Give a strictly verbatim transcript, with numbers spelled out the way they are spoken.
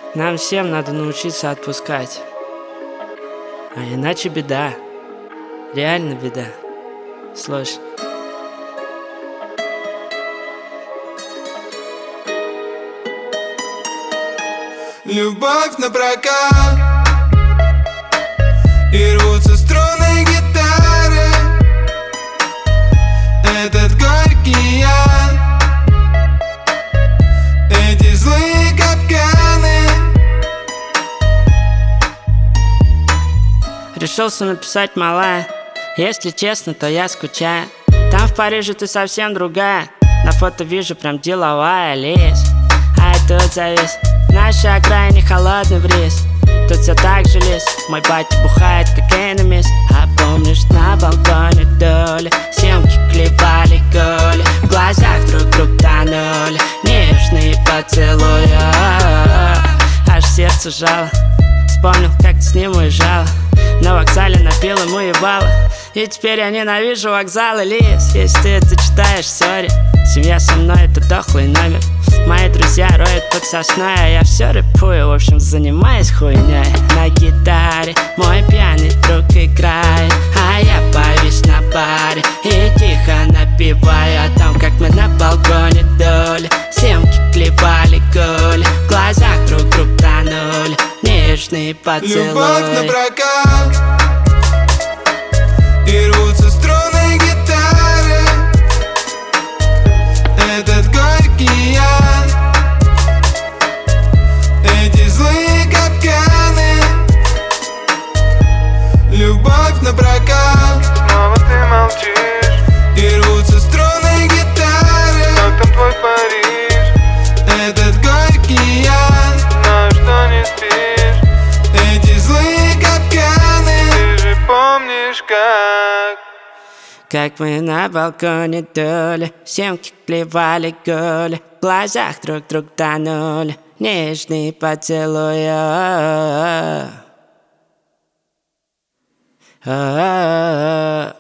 Нам всем надо научиться отпускать. А иначе беда. Реально беда. Слушай. Любовь на прокат, и рвутся струны гитары. Этот горький яд, эти злые капканы. Решился написать, малая. Если честно, то я скучаю. Там в Париже ты совсем другая. На фото вижу прям деловая лезь. А тут завис нашей окраине холодный бриз. Тут все так же лес. Мой батя бухает, как энемис. А помнишь, на балконе доли съемки клепали голи. В глазах друг друг тонули нежные поцелуи. Аж сердце жало. Вспомнил, как ты с ним уезжала. На вокзале напил ему ебало. И теперь я ненавижу вокзалы, Лиз. Если ты это читаешь, сори. Семья со мной — это дохлый номер. Мои друзья роют под сосной, а я все рэпую, в общем, занимаюсь хуйней. На гитаре мой пьяный друг играет, а я повис на баре и тихо напеваю о том, как мы на балконе доли съемки клепали голи. В глазах друг друг тонули нежные поцелуи. Любовь на прокат, и рвутся струны гитары. Этот горький яд, эти злые капканы. Любовь на прокат, снова ты молчишь, и рвутся струны гитары. Как там твой Париж? Этот горький яд, знаю, что не спишь. Эти злые капканы. Ты же помнишь, как Как мы на балконе доли съемки клевали голи. В глазах друг друг тонули нежные поцелуи. О-о-о-о.